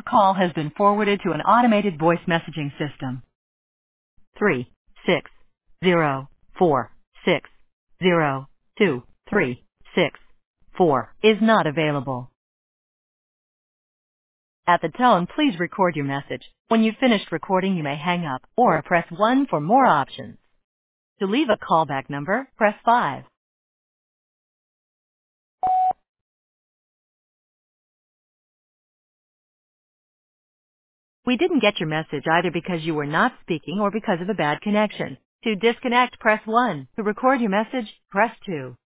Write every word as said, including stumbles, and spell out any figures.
call has been forwarded to an automated voice messaging system. Three six zero four six zero two three six four is not available. At the tone, please record your message. When you've finished recording, you may hang up or press one for more options. To leave a callback number, press five. We didn't get your message either because you were not speaking or because of a bad connection. To disconnect, press one. To record your message, press two.